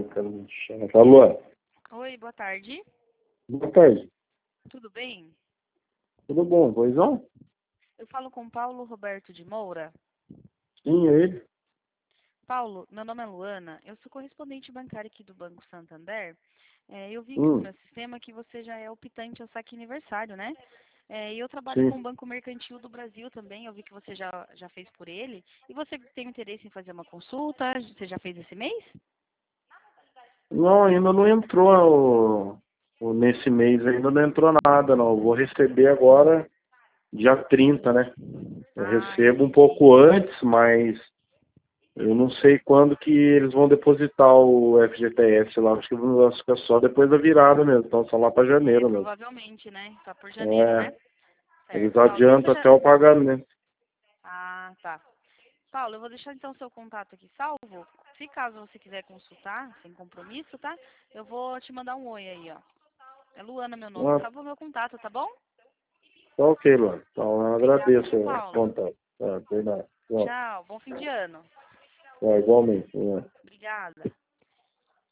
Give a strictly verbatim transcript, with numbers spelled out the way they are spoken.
cara me chama. Alô? Oi, boa tarde. Boa tarde. Tudo bem? Tudo bom, pois não? Eu falo com Paulo Roberto de Moura. Sim, é ele. Paulo, meu nome é Luana, eu sou correspondente bancária aqui do Banco Santander. É, eu vi aqui no Hum, meu sistema que você já é optante ao saque aniversário, né? É, e eu trabalho com o sim. Banco Mercantil do Brasil também, eu vi que você já, já fez por ele. E você tem interesse em fazer uma consulta? Você já fez esse mês? Não, ainda não entrou o- o- nesse mês, ainda não entrou nada, não. Eu vou receber agora dia trinta, né? Eu Ah, recebo um entendi. pouco antes, mas eu não sei quando que eles vão depositar o F G T S lá. Acho que acho que é só depois da virada mesmo, então só lá para É, janeiro mesmo. provavelmente, né? Tá por janeiro, né? É, eles Certo. Paulo, você adiantam já... até o pagamento. Ah, tá. Paulo, eu vou deixar então o seu contato aqui salvo. Se caso você quiser consultar, sem compromisso, tá? Eu vou te mandar um oi aí, ó. É Luana meu nome. Ah, Salva o meu contato, tá bom? tá ok, Luan. Então eu Obrigada, agradeço viu, o Paulo? contato. Tá, tem nada. Bom, Tchau. Bom fim de ano. tá, igualmente. Né? Obrigada.